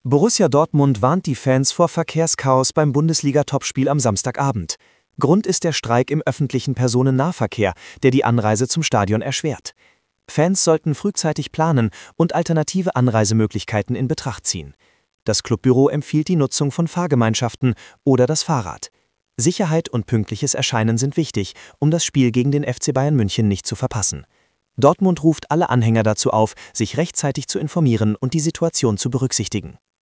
Borussia Dortmund warnt die Fans vor Verkehrschaos beim Bundesliga-Topspiel am Samstagabend. Grund ist der Streik im öffentlichen Personennahverkehr, der die Anreise zum Stadion erschwert. Fans sollten frühzeitig planen und alternative Anreisemöglichkeiten in Betracht ziehen. Das Clubbüro empfiehlt die Nutzung von Fahrgemeinschaften oder das Fahrrad. Sicherheit und pünktliches Erscheinen sind wichtig, um das Spiel gegen den FC Bayern München nicht zu verpassen. Dortmund ruft alle Anhänger dazu auf, sich rechtzeitig zu informieren und die Situation zu berücksichtigen.